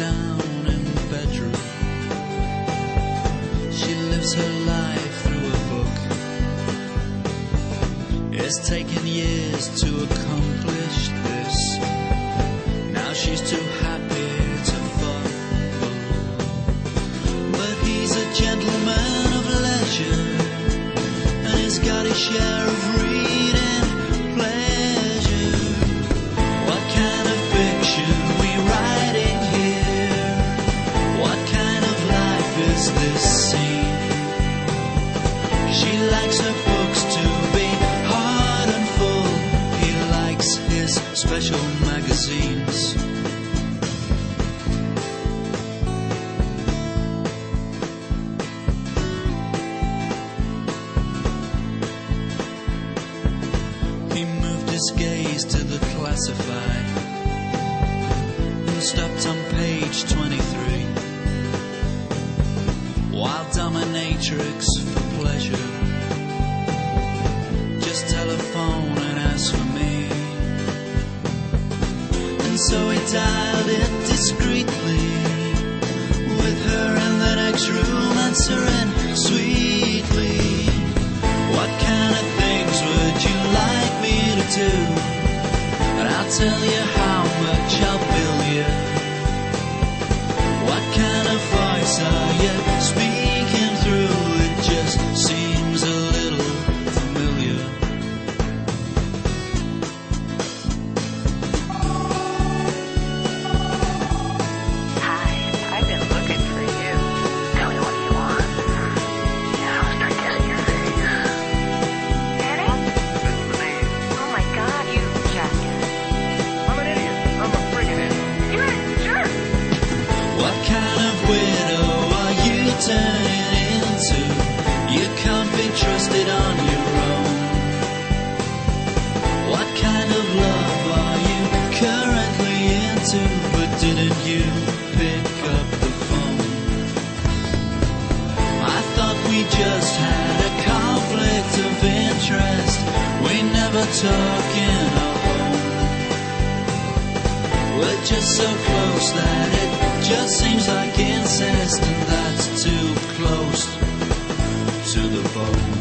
down in the bedroom. She lives her life through a book. It's taken years to accomplish this. Now she's too happy to fumble. But he's a gentleman of leisure, and he's got his share of reading pleasure. What kind of fiction we writing here? What kind of life is this scene? She likes her books to be hard and full. He likes his special magazines. He moved his gaze to the classified and stopped on page 23. Wild dominatrix for pleasure. Just telephone and ask for me. And so he dialed it discreetly, with her in the next room answering sweetly. What kind of things would you like me to do? And I'll tell you how much I'll bill you. What kind of voice are you speaking through? It just seems a little familiar. Hi, I've been looking for you. Tell me what you want. Yeah, I'll start kissing your face. Danny? This is me. Oh my God, you jackass. I'm an idiot. I'm a friggin' idiot. You're a jerk. What kind of widow are you turning into? You can't be trusted on your own. What kind of love are you currently into? But didn't you pick up the phone? I thought we just had a conflict of interest. We never talk in our home. We're just so close that it just seems like incest, and that's too close to the bone.